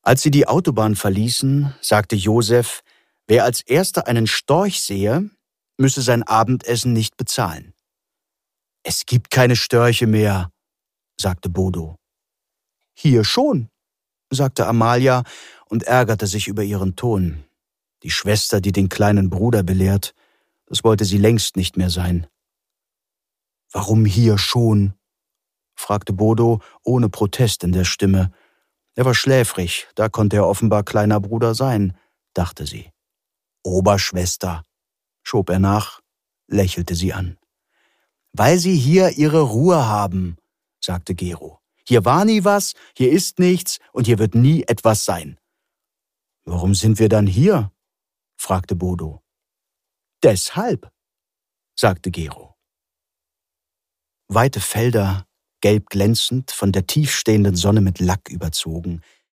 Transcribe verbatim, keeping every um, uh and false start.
Als sie die Autobahn verließen, sagte Josef, wer als Erster einen Storch sehe, müsse sein Abendessen nicht bezahlen. »Es gibt keine Störche mehr«, sagte Bodo. »Hier schon«, sagte Amalia und ärgerte sich über ihren Ton. Die Schwester, die den kleinen Bruder belehrt, das wollte sie längst nicht mehr sein. »Warum hier schon?«, fragte Bodo ohne Protest in der Stimme. Er war schläfrig, da konnte er offenbar kleiner Bruder sein, dachte sie. »Oberschwester«, schob er nach, lächelte sie an. »Weil Sie hier Ihre Ruhe haben«, sagte Gero. »Hier war nie was, hier ist nichts und hier wird nie etwas sein.« »Warum sind wir dann hier?«, fragte Bodo. »Deshalb«, sagte Gero. Weite Felder, gelb glänzend, von der tiefstehenden Sonne mit Lack überzogen,